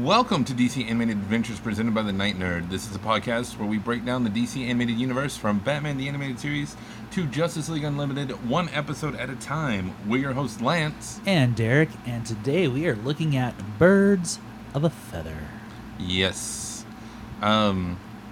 Welcome to DC Animated Adventures presented by the Night Nerd. This is a podcast where we break down the DC Animated Universe from Batman the Animated Series to Justice League Unlimited, one episode at a time. We're your host, Lance. And Derek, and today we are looking at Birds of a Feather. Yes. I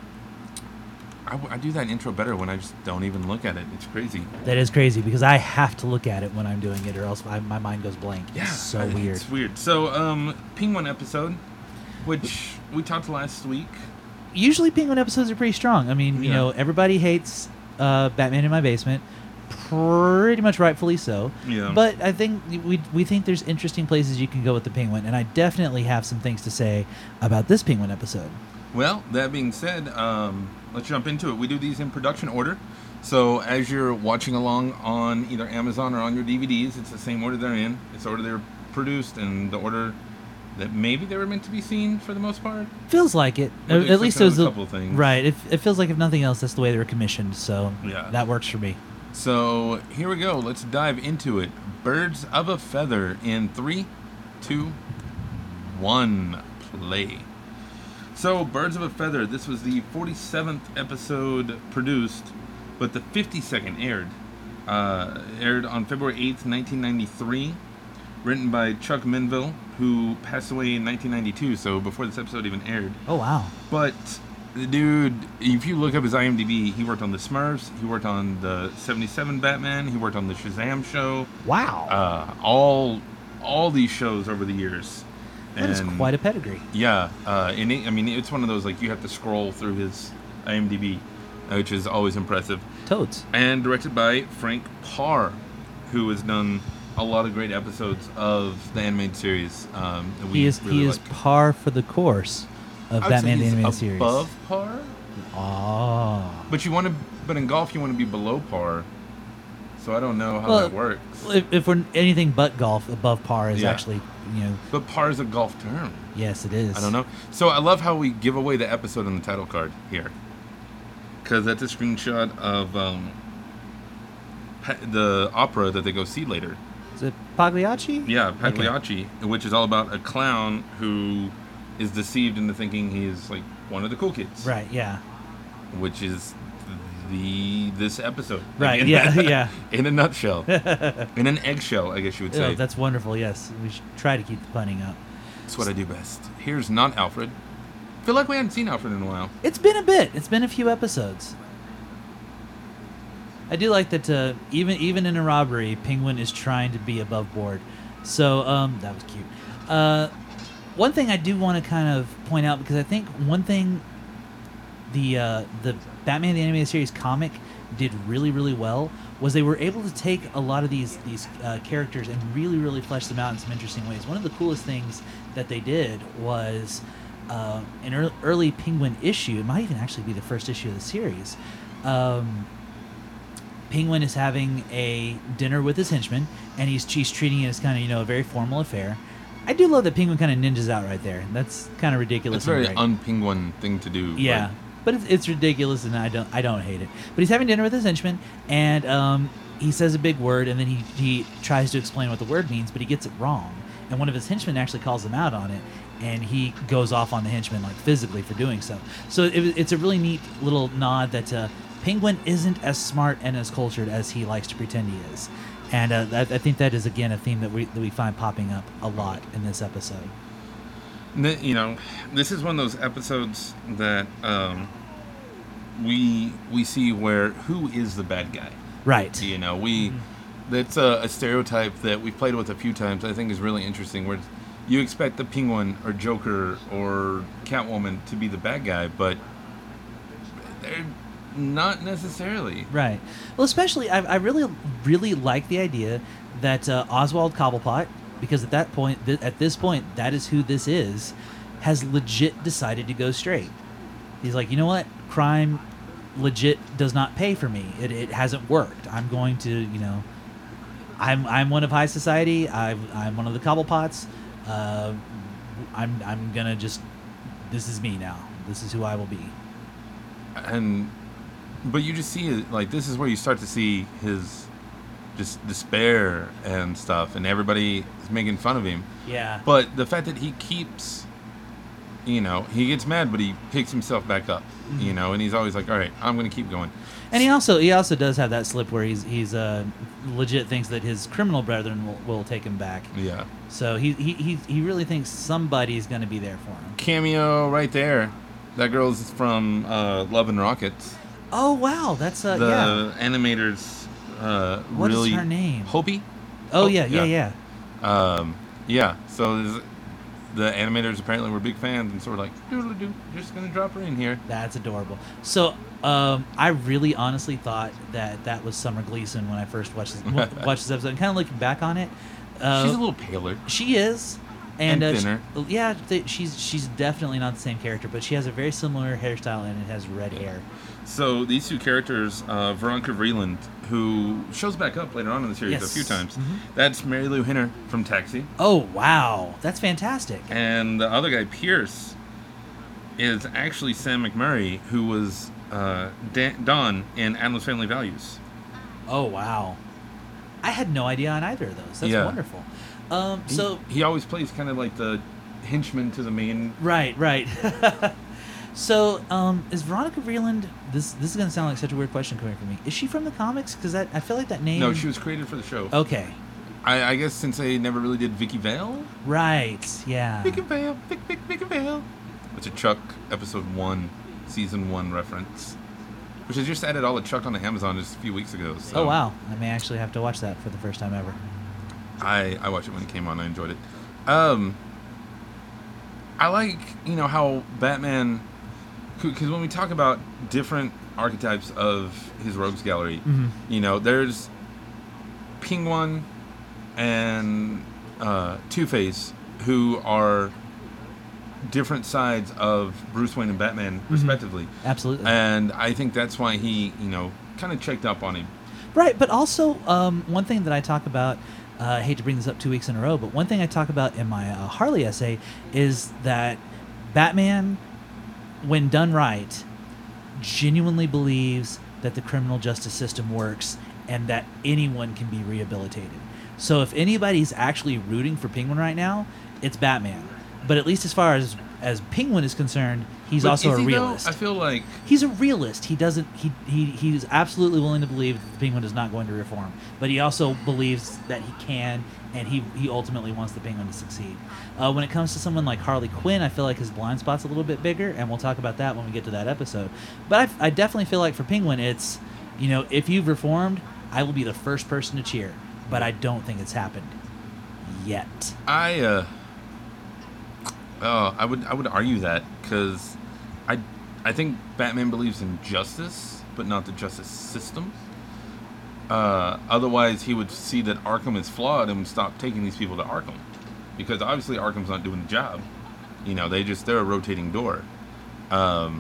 do that intro better when I just don't even look at it. It's crazy. That is crazy because I have to look at it when I'm doing it or else my mind goes blank. Yeah, it's so weird. It's weird. So, Penguin episode, which we talked last week. Usually Penguin episodes are pretty strong. I mean, you Yeah. know, everybody hates Batman in My Basement. Pretty much rightfully so. Yeah. But I think we think there's interesting places you can go with the Penguin, and I definitely have some things to say about this Penguin episode. Well, that being said, let's jump into it. We do these in production order. So as you're watching along on either Amazon or on your DVDs, it's the same order they're in. It's the order they're produced and the order that maybe they were meant to be seen for the most part. Feels like it. With the At least exception it was of a couple of things. right. It feels like if nothing else, that's the way they were commissioned. So Yeah. that works for me. So here we go. Let's dive into it. Birds of a Feather in 3, 2, 1, play. So, Birds of a Feather, this was the 47th episode produced, but the 52nd aired. Aired on February 8th, 1993. Written by Chuck Minville, who passed away in 1992, so before this episode even aired. Oh wow. But the dude, if you look up his IMDb, he worked on the Smurfs, he worked on the 77 Batman, he worked on the Shazam show. Wow. All these shows over the years. That is quite a pedigree. Yeah, and it's one of those, like, you have to scroll through his IMDb, which is always impressive. Toads. And directed by Frank Parr, who has done a lot of great episodes of the animated series. That we He is really like. par for the course of I would say Batman the he's Animated Series. above par, Oh. but in golf you want to be below par. So I don't know how Well, that works. If we're anything but golf, above par is Yeah. actually, But par is a golf term. yes, it is. I don't know. So I love how we give away the episode on the title card here, because that's a screenshot of the opera that they go see later. Is it Pagliacci? Yeah, Pagliacci, which is all about a clown who is deceived into thinking he's like one of the cool kids. Right. Yeah. Which is this episode. Right. Like, Yeah. Yeah. In a nutshell. In an eggshell, I guess you would say. Oh, that's wonderful. Yes, we should try to keep the punning up. That's what I do best. Here's not Alfred. Feel like we hadn't seen Alfred in a while. It's been a bit. It's been a few episodes. I do like that even in a robbery, Penguin is trying to be above board. So that was cute. One thing I do want to kind of point out, because I think one thing the Batman the Animated Series comic did really, really well was they were able to take a lot of these characters and really, really flesh them out in some interesting ways. One of the coolest things that they did was an early Penguin issue. It might even actually be the first issue of the series. Penguin is having a dinner with his henchmen, and he's treating it as kind of a very formal affair. I do love that Penguin kind of ninjas out right there. That's kind of ridiculous. It's a very and great. un-Penguin thing to do. Yeah, but it's ridiculous, and I don't hate it. But he's having dinner with his henchmen, and he says a big word, and then he tries to explain what the word means, but he gets it wrong. And one of his henchmen actually calls him out on it, and he goes off on the henchman, like, physically for doing so. So it's a really neat little nod that Penguin isn't as smart and as cultured as he likes to pretend he is. And I think that is, again, a theme that we find popping up a lot in this episode. This is one of those episodes that we see where who is the bad guy. Right. That's a stereotype that we've played with a few times. I think is really interesting, where you expect the Penguin or Joker or Catwoman to be the bad guy, but they're not necessarily. Right. Well, especially, I really, really like the idea that Oswald Cobblepot, because at this point, that is who this is, has legit decided to go straight. He's like, you know what? Crime legit does not pay for me. It hasn't worked. I'm going to, I'm one of high society. I'm one of the Cobblepots. I'm gonna just, this is me now. This is who I will be. But you just see it, like, this is where you start to see his just despair and stuff, and everybody is making fun of him. Yeah. But the fact that he keeps you know, he gets mad, but he picks himself back up, you know, and he's always like, all right, I'm going to keep going. And he also does have that slip where he's legit thinks that his criminal brethren will take him back. Yeah. So he really thinks somebody's going to be there for him. Cameo right there. That girl's from Love and Rockets. Oh wow, that's The yeah. animators What is really... her name? Hopi? Oh yeah. Yeah, so the animators apparently were big fans, and so we're like, doodle-doo, just going to drop her in here. That's adorable. So I really honestly thought that was Summer Gleason when I first watched this episode. And kind of looking back on it, She's a little paler. she is. And thinner. She's definitely not the same character, but she has a very similar hairstyle and it has red hair. So these two characters, Veronica Vreeland, who shows back up later on in the series a few times, that's Mary Lou Henner from Taxi. Oh, wow. That's fantastic. And the other guy, Pierce, is actually Sam McMurray, who was Don in Addams Family Values. Oh, wow. I had no idea on either of those. That's wonderful. So he always plays kind of like the henchman to the main. Right. So, is Veronica Vreeland? This is going to sound like such a weird question coming from me. Is she from the comics? Because I feel like that name. No, she was created for the show. Okay. I guess since they never really did Vicky Vale. Right. Yeah. Vicky Vale, Vicky Vale. It's a Chuck episode 1, season 1 reference, which I just added all the Chuck on the Amazon just a few weeks ago. So. Oh wow! I may actually have to watch that for the first time ever. I watched it when it came on. I enjoyed it. I like, you know, how Batman, because when we talk about different archetypes of his rogues gallery, you know, there's Penguin and Two-Face, who are different sides of Bruce Wayne and Batman, respectively. Absolutely. And I think that's why he, you know, kind of checked up on him. Right, but also one thing that I talk about, I hate to bring this up 2 weeks in a row, but one thing I talk about in my Harley essay is that Batman, when done right, genuinely believes that the criminal justice system works and that anyone can be rehabilitated. So if anybody's actually rooting for Penguin right now, it's Batman. But at least as far as Penguin is concerned, he's also a realist. Though? I feel like he's a realist. He doesn't. He's absolutely willing to believe that the Penguin is not going to reform, but he also believes that he can, and he ultimately wants the Penguin to succeed. When it comes to someone like Harley Quinn, I feel like his blind spot's a little bit bigger, and we'll talk about that when we get to that episode. But I definitely feel like for Penguin, it's, you know, if you've reformed, I will be the first person to cheer. But I don't think it's happened yet. I would argue that, because I think Batman believes in justice, but not the justice system. Otherwise, he would see that Arkham is flawed and would stop taking these people to Arkham, because obviously Arkham's not doing the job. You know, they're a rotating door. We'll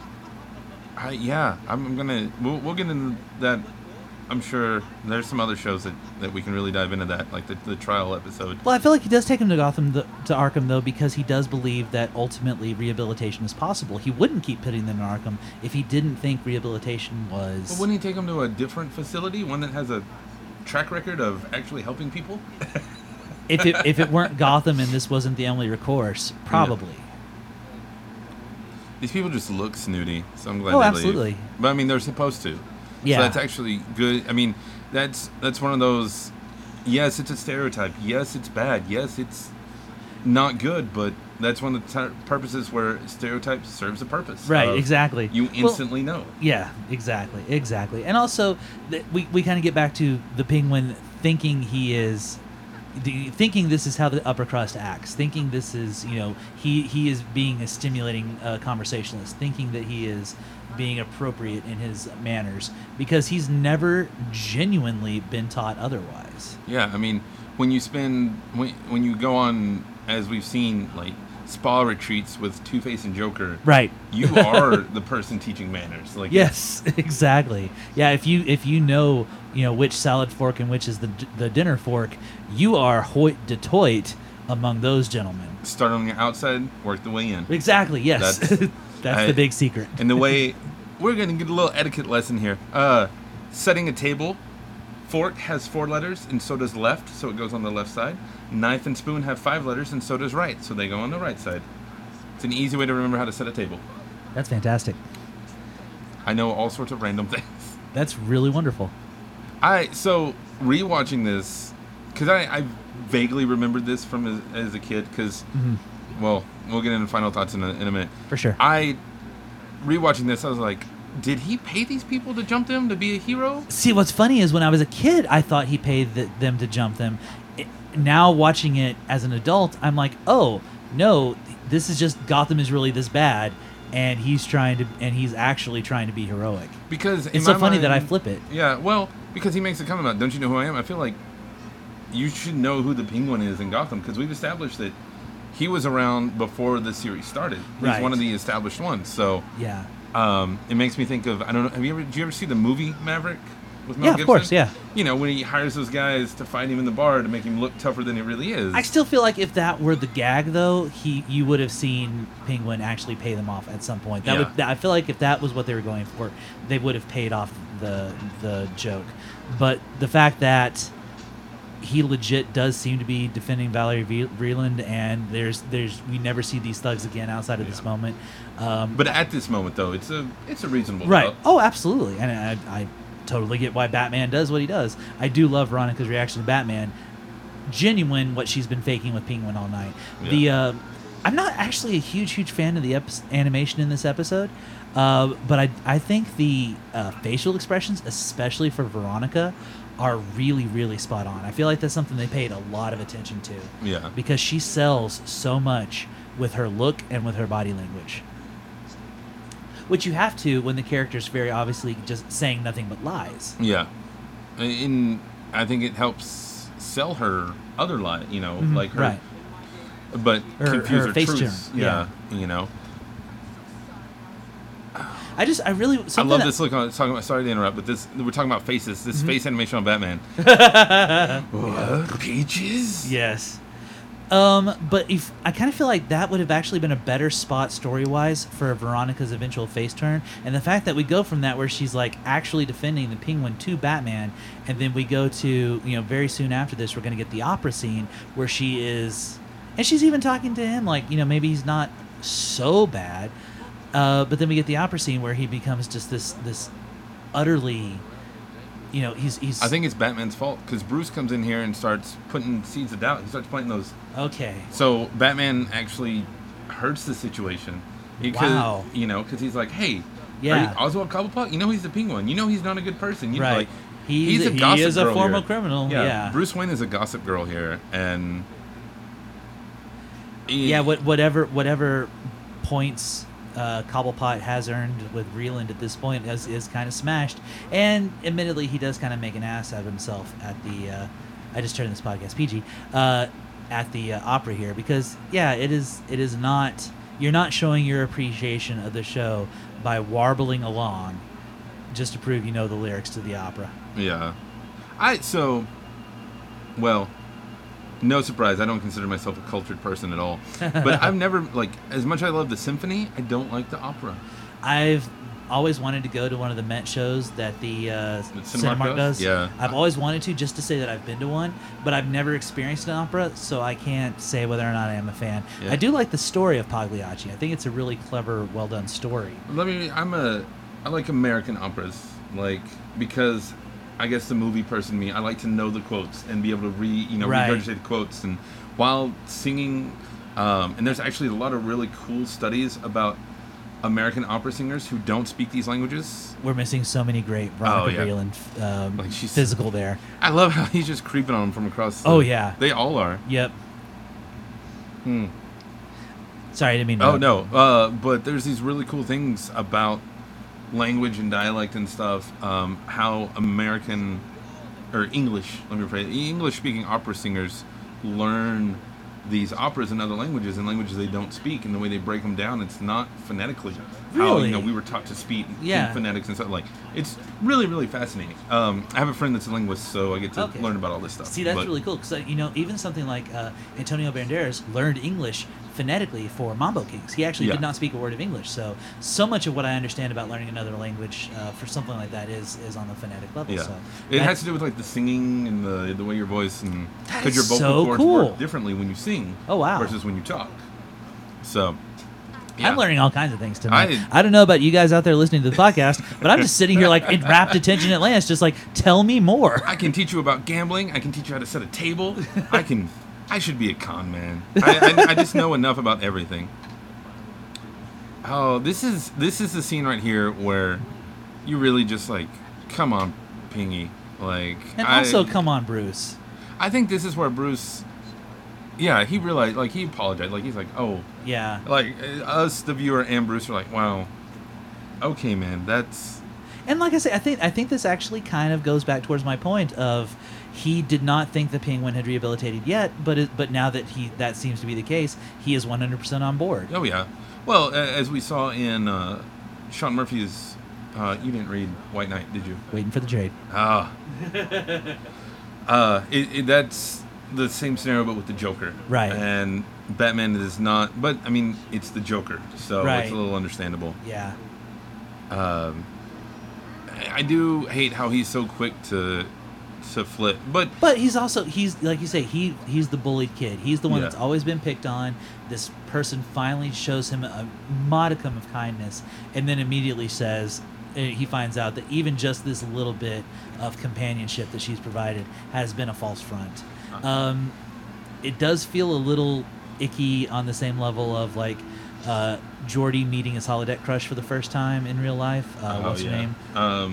get into that. I'm sure there's some other shows that we can really dive into that, like the trial episode. Well, I feel like he does take him to to Arkham, though, because he does believe that ultimately rehabilitation is possible. He wouldn't keep putting them in Arkham if he didn't think rehabilitation was... Well, wouldn't he take them to a different facility, one that has a track record of actually helping people? if it weren't Gotham and this wasn't the only recourse, probably. Yeah. These people just look snooty, so I'm glad they leave. Absolutely. But, I mean, they're supposed to. Yeah. So that's actually good. I mean, that's one of those, yes, it's a stereotype. Yes, it's bad. Yes, it's not good, but that's one of the purposes where stereotype serves a purpose. Right, exactly. You instantly know. Yeah, exactly. And also, we kind of get back to the Penguin thinking thinking this is how the upper crust acts, thinking this is, you know, he is being a stimulating conversationalist, thinking that he is being appropriate in his manners, because he's never genuinely been taught otherwise. Yeah, I mean, when you go on, as we've seen, like spa retreats with Two-Face and Joker, right? You are the person teaching manners. Like, yes, exactly. Yeah, if you know which salad fork and which is the dinner fork, you are hoit de toit among those gentlemen. Start on the outside, work the way in. Exactly. Yes. That's the big secret. And the way we're going to get a little etiquette lesson here. Setting a table. Fork has 4 letters, and so does left, so it goes on the left side. Knife and spoon have 5 letters, and so does right, so they go on the right side. It's an easy way to remember how to set a table. That's fantastic. I know all sorts of random things. That's really wonderful. So rewatching this, because I vaguely remembered this from as a kid, because, well, we'll get into final thoughts in a minute. For sure. Rewatching this, I was like, did he pay these people to jump them to be a hero? See, what's funny is when I was a kid, I thought he paid them to jump them. Now watching it as an adult, I'm like, oh, no, this is just Gotham is really this bad, and he's actually trying to be heroic. Because it's so funny that I flip it. Yeah, well, because he makes a comment about, don't you know who I am? I feel like you should know who the Penguin is in Gotham, because we've established that he was around before the series started. He's one of the established ones. So yeah, it makes me think of, I don't know, did you ever see the movie Maverick with Mel Gibson? Of course, yeah. You know, when he hires those guys to fight him in the bar to make him look tougher than he really is. I still feel like if that were the gag, though, you would have seen Penguin actually pay them off at some point. I feel like if that was what they were going for, they would have paid off the joke. But the fact that he legit does seem to be defending Valerie Vreeland, and we never see these thugs again outside of this moment. But at this moment, though, it's a reasonable right. doubt. Oh, absolutely, and I totally get why Batman does what he does. I do love Veronica's reaction to Batman. Genuine, what she's been faking with Penguin all night. Yeah. I'm not actually a huge fan of the animation in this episode, but I think the facial expressions, especially for Veronica, are really, really spot on. I feel like that's something they paid a lot of attention to. Yeah. Because she sells so much with her look and with her body language. Which you have to when the character's very obviously just saying nothing but lies. Yeah. I think it helps sell her other lie, like her. Right. But confuse her face truths. turn. Yeah. I really love this look on talking about. Sorry to interrupt, but we're talking about faces. This face animation on Batman. What? Peaches? Yes. But I kind of feel like that would have actually been a better spot story-wise for Veronica's eventual face turn, and the fact that we go from that where she's like actually defending the Penguin to Batman, and then we go to very soon after this we're going to get the opera scene where she is, and she's even talking to him like maybe he's not so bad. But then we get the opera scene where he becomes just this utterly, he's. I think it's Batman's fault because Bruce comes in here and starts putting seeds of doubt. He starts planting those. Okay. So Batman actually hurts the situation. Wow. Because he's like, hey, yeah, are you Oswald Cobblepot? He's the Penguin. He's not a good person. Right. Like, he's a gossip he is girl a former here. criminal. Yeah. Bruce Wayne is a gossip girl here, and. Whatever points Cobblepot has earned with Vreeland at this point is kind of smashed, and admittedly he does kind of make an ass out of himself at the I just turned this podcast PG at the opera here, because it is not, you're not showing your appreciation of the show by warbling along just to prove you know the lyrics to the opera. No surprise, I don't consider myself a cultured person at all. But I've never, as much as I love the symphony, I don't like the opera. I've always wanted to go to one of the Met shows that the Cinemark does. Yeah. I've always wanted to, just to say that I've been to one, but I've never experienced an opera, so I can't say whether or not I am a fan. Yeah. I do like the story of Pagliacci. I think it's a really clever, well-done story. I like American operas, because I guess the movie person me, I like to know the quotes and be able to regurgitate the quotes, and while singing, and there's actually a lot of really cool studies about American opera singers who don't speak these languages. We're missing so many great Veronica Vreeland physical there. I love how he's just creeping on them from across. They all are. Yep. Sorry, I didn't mean to. Oh no, but there's these really cool things about language and dialect and stuff, how American or English speaking opera singers learn these operas in other languages and languages they don't speak, and the way they break them down, it's not phonetically. Really? How we were taught to speak in phonetics and stuff. It's really, really fascinating. I have a friend that's a linguist, so I get to learn about all this stuff. See, that's really cool, because even something like Antonio Banderas learned English phonetically for Mambo Kings. He actually did not speak a word of English, so much of what I understand about learning another language for something like that is on the phonetic level. Yeah. So it has to do with the singing and the way your voice, and because your so vocal cords cool. work differently when you sing versus when you talk. So I'm learning all kinds of things tonight. I I don't know about you guys out there listening to the podcast, but I'm just sitting here like in rapt attention at Lance, just like, tell me more. I can teach you about gambling. I can teach you how to set a table. I should be a con man. I just know enough about everything. Oh, this is the scene right here where you really just like, come on, Pingy. Like, And also, come on, Bruce. I think this is where Bruce, yeah, he realized, like, he apologized. Like, he's like, oh, Yeah. like, us, the viewer, and Bruce are like, wow, okay, man, that's... And like I say, I think this actually kind of goes back towards my point of he did not think the Penguin had rehabilitated yet, but now that that seems to be the case, he is 100% on board. Oh, yeah. Well, as we saw in Sean Murphy's... you didn't read White Knight, did you? Waiting for the trade. Ah. That's the same scenario, but with the Joker. Right. And Batman is not... But, I mean, it's the Joker, so Right. it's a little understandable. Yeah. I do hate how he's so quick to flip, but he's like you say, he's the bullied kid. He's the one that's always been picked on. This person finally shows him a modicum of kindness, and then immediately says he finds out that even just this little bit of companionship that she's provided has been a false front. It does feel a little icky on the same level of like Geordi meeting his holodeck crush for the first time in real life. What's her name?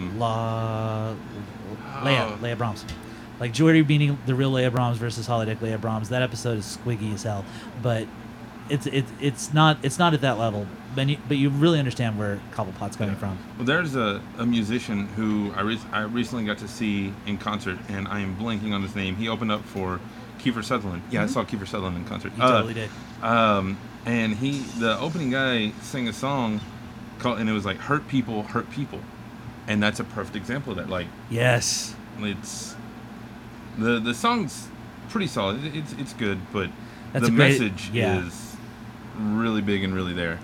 Leia Brahms. Like Geordi meeting the real Leia Brahms versus holodeck Leia Brahms. That episode is squiggy as hell, but it's not at that level. But you really understand where Cobblepot's coming from. Well, there's a musician who I recently got to see in concert, and I am blanking on his name. He opened up for Kiefer Sutherland. Yeah, I saw Kiefer Sutherland in concert. He totally did. And the opening guy sang a song called, and it was like "Hurt People, Hurt People," and that's a perfect example of that. Like, yes, it's the song's pretty solid. It's good, but that's the great, message is really big and really there.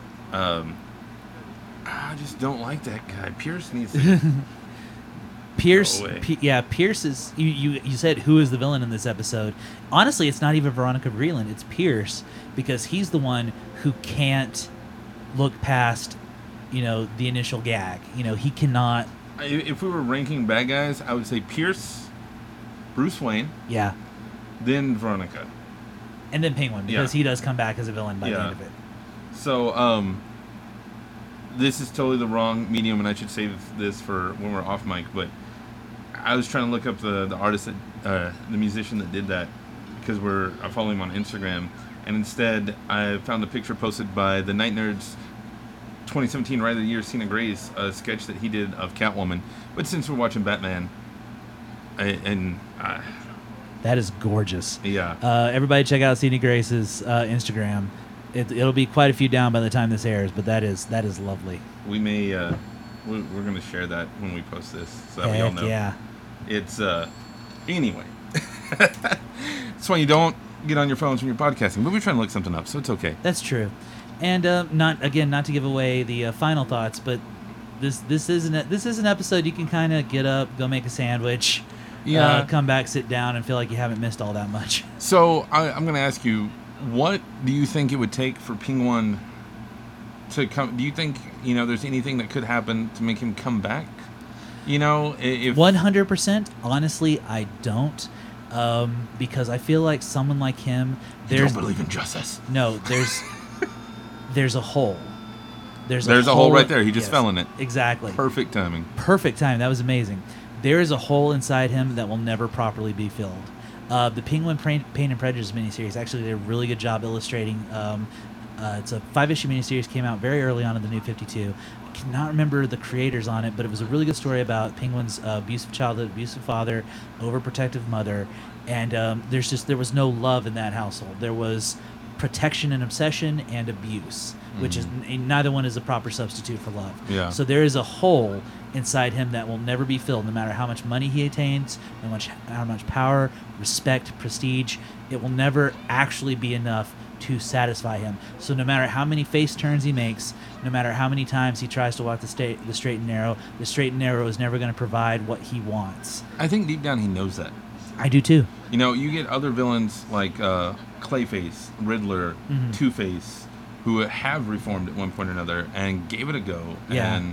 I just don't like that guy. Pierce needs to Pierce, go away. Pierce is. You said who is the villain in this episode? Honestly, it's not even Veronica Vreeland. It's Pierce, because he's the one who can't look past, the initial gag. He cannot. If we were ranking bad guys, I would say Pierce, Bruce Wayne, Yeah, then Veronica. and then Penguin, because he does come back as a villain by the end of it. So, this is totally the wrong medium, and I should save this for when we're off mic, but I was trying to look up the artist, the musician that did that, because I follow him on Instagram, and instead I found a picture posted by the Night Nerds 2017 Writer of the Year, Cena Gray's a sketch that he did of Catwoman. But since we're watching Batman, That is gorgeous. yeah. Everybody check out Cena Grace's Instagram. It'll be quite a few down by the time this airs, but that is lovely. We may we're going to share that when we post this, so that we all Heck know. yeah. It's anyway. That's why you don't get on your phones when you're podcasting. But we're trying to look something up, so it's okay. That's true. And not to give away the final thoughts, but this is an episode you can kind of get up, go make a sandwich, come back, sit down, and feel like you haven't missed all that much. So I'm going to ask you, what do you think it would take for Penguin to come? Do you think there's anything that could happen to make him come back? If 100%, honestly, I don't, because I feel like someone like him, you don't believe in justice. No, there's a hole. There's a hole right there. He just fell in it. Exactly. Perfect timing. Perfect time. That was amazing. There is a hole inside him that will never properly be filled. The Penguin Pain and Prejudice miniseries actually did a really good job illustrating. It's a 5-issue miniseries, came out very early on in the New 52. I cannot remember the creators on it, but it was a really good story about Penguin's abusive childhood, abusive father, overprotective mother, and there was no love in that household. There was protection and obsession and abuse, which is neither one is a proper substitute for love. Yeah. So there is a hole inside him that will never be filled, no matter how much money he attains, how much power, respect, prestige. It will never actually be enough to satisfy him. So no matter how many face turns he makes, no matter how many times he tries to walk the straight and narrow is never going to provide what he wants. I think deep down he knows that. I do too. You get other villains like Clayface, Riddler, Two-Face, who have reformed at one point or another and gave it a go. Yeah. And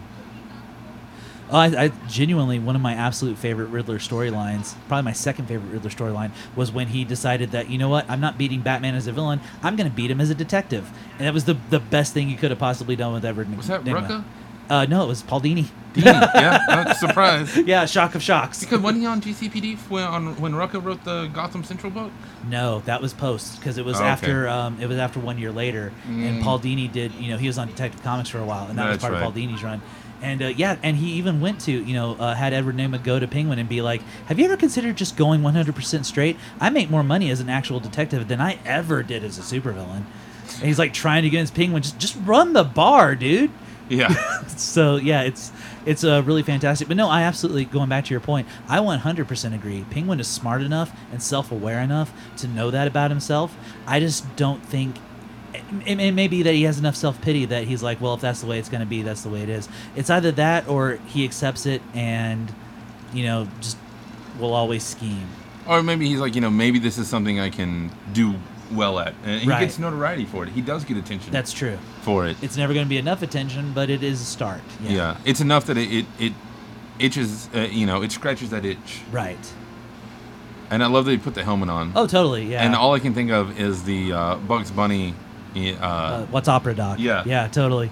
I genuinely, one of my absolute favorite Riddler storylines, probably my second favorite Riddler storyline, was when he decided that, you know what, I'm not beating Batman as a villain, I'm going to beat him as a detective. And that was the best thing you could have possibly done with Edward Nygma. was that Rucka? No, it was Paul Dini. Yeah, not surprised. Yeah, shock of shocks. Because wasn't he on GCPD when Rucka wrote the Gotham Central book? No, that was post, because it was Okay. after it was after 1 year later, and Paul Dini did, he was on Detective Comics for a while, and that was That's part right. of Paul Dini's run. And and he even went to, had Edward Nygma go to Penguin and be like, have you ever considered just going 100% straight? I make more money as an actual detective than I ever did as a supervillain. And he's like trying to get his Penguin, just run the bar, dude. Yeah. So yeah, it's really fantastic. But no, I absolutely, going back to your point, I 100% agree. Penguin is smart enough and self-aware enough to know that about himself. I just don't think it may be that he has enough self-pity that he's like, well, if that's the way it's going to be, that's the way it is. It's either that or he accepts it and just will always scheme. Or maybe he's like, maybe this is something I can do well at. And he Right. gets notoriety for it. He does get attention That's true. for it. It's never going to be enough attention, but it is a start. Yeah. It's enough that it itches, it scratches that itch. Right. And I love that he put the helmet on. Oh, totally. Yeah. And all I can think of is the Bugs Bunny. What's Opera Doc? Yeah. Yeah, totally.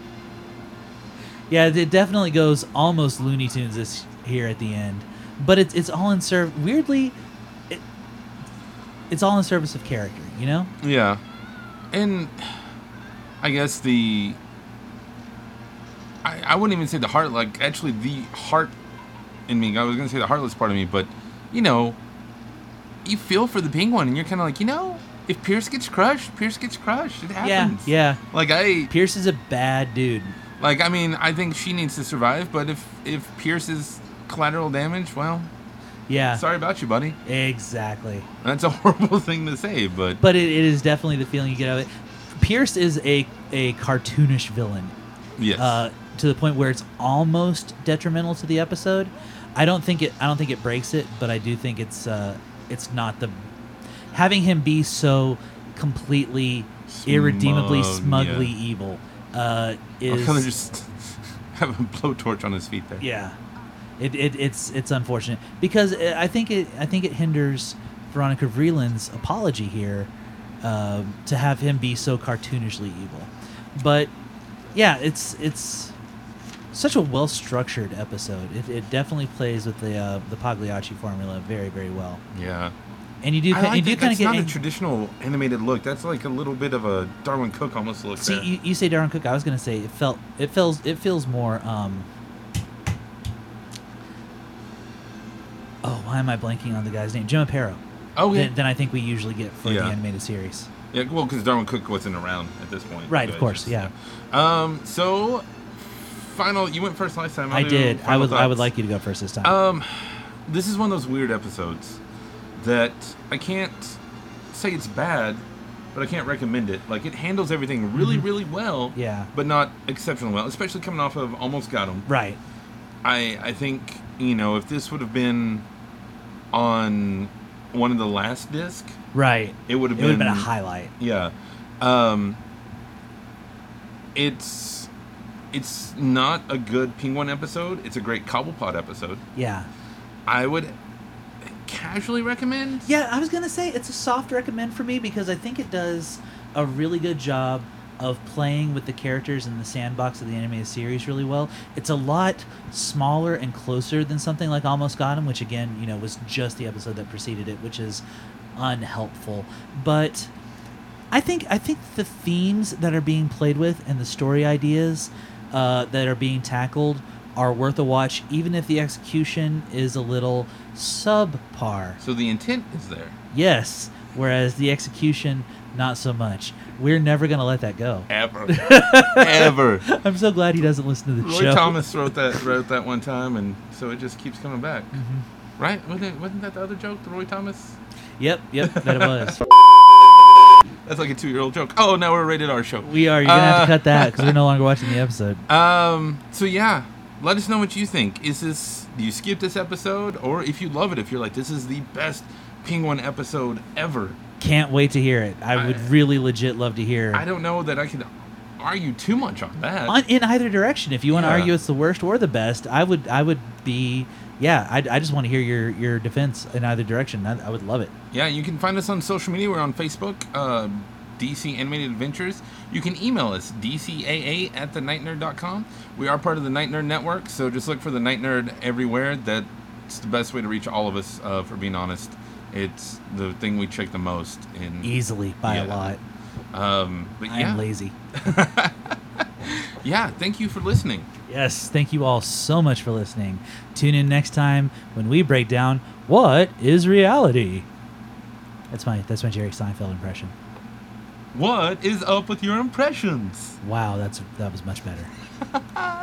Yeah, it definitely goes almost Looney Tunes this here at the end, but it's all in weirdly, it's all in service of character, Yeah. And I guess I wouldn't even say the heart, like actually the heart in me. I was going to say the heartless part of me, but you feel for the Penguin and you're kind of like, if Pierce gets crushed, Pierce gets crushed. It happens. Yeah. Like Pierce is a bad dude. I think she needs to survive, but if Pierce is collateral damage, well, Yeah. sorry about you, buddy. Exactly. That's a horrible thing to say, but But it is definitely the feeling you get out of it. Pierce is a cartoonish villain. yes. To the point where it's almost detrimental to the episode. I don't think it breaks it, but I do think it's not having him be so completely irredeemably smugly yeah. evil I'll is kind of just have a blowtorch on his feet there. yeah. It's unfortunate because I think it hinders Veronica Vreeland's apology here to have him be so cartoonishly evil. But yeah, it's such a well structured episode. It definitely plays with the Pagliacci formula very, very well. Yeah. And you do kind of That's get not a traditional animated look. That's like a little bit of a Darwin Cook almost look there. see you say Darwin Cook. I was gonna say it feels more. Why am I blanking on the guy's name? Jim Aparo. Oh, yeah. Than I think we usually get for the Yeah. animated series. Yeah, well, because Darwin Cook wasn't around at this point. Right, But of course, just, yeah. So, you went first last time. I did. I would thoughts. like you to go first this time. This is one of those weird episodes that I can't say it's bad, but I can't recommend it. Like, it handles everything really, really well. Yeah. But not exceptionally well, especially coming off of Almost Got Him. Right. I think, if this would have been on one of the last disc, Right. it would have been been a highlight. Yeah. It's not a good Penguin episode. It's a great Cobblepot episode. Yeah. I would casually recommend. Yeah, I was gonna say it's a soft recommend for me because I think it does a really good job of playing with the characters in the sandbox of the animated series really well. It's a lot smaller and closer than something like Almost Got Him, which again, was just the episode that preceded it, which is unhelpful. But I think the themes that are being played with and the story ideas that are being tackled are worth a watch, even if the execution is a little subpar. So the intent is there. Yes, whereas the execution, not so much. We're never going to let that go. Ever. Ever. I'm so glad he doesn't listen to the Roy show. Thomas wrote that one time, and so it just keeps coming back. Mm-hmm. Right? Wasn't that the other joke, the Roy Thomas? Yep, that it was. That's like a 2-year-old joke. Oh, now we're a rated R show. We are. You're going to have to cut that because we're no longer watching the episode. So yeah, let us know what you think. Do you skip this episode? Or if you love it, if you're like, this is the best Penguin episode ever, Can't wait to hear it. I would really legit love to hear. I don't know that I could argue too much on that. In either direction. If you want to Yeah. argue it's the worst or the best, I would be. Yeah, I just want to hear your defense in either direction. I would love it. Yeah, you can find us on social media. We're on Facebook, DC Animated Adventures. You can email us, dcaa@thenightnerd.com. We are part of the Night Nerd Network, so just look for the Night Nerd everywhere. That's the best way to reach all of us, for being honest. It's the thing we check the most. Easily by a Yeah. lot. But yeah. I'm lazy. Yeah, thank you for listening. Yes, thank you all so much for listening. Tune in next time when we break down what is reality. That's my Jerry Seinfeld impression. What is up with your impressions? Wow, that was much better.